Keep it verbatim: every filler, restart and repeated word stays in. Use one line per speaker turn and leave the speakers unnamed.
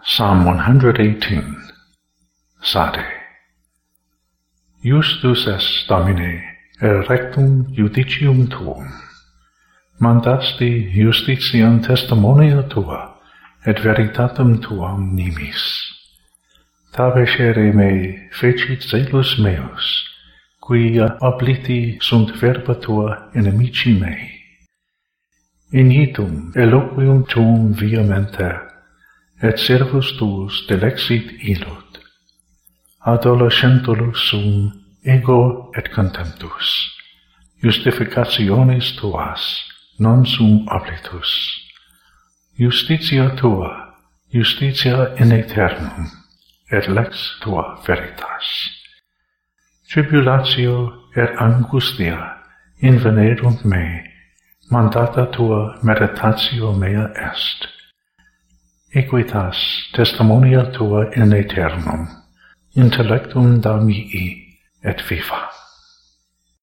Psalm one hundred eighteen. Sade. Justus est Domine, et rectum judicium tuum. Mandasti justitiam testimonia tua, et veritatem tuam nimis. Tabescere me fecit zelus meus, quia obliti sunt verba tua inimici mei. Initum eloquium tuum viamente, et servus tuus delexit illud. Adolescentulus sum ego et contemptus, justificationis tuas non sum oblitus. Justitia tua, justitia in aeternum, et lex tua veritas. Tribulatio et angustia invenerunt me, mandata tua meditatio mea est. Equitas testimonia tua in aeternum, intellectum da mii et viva.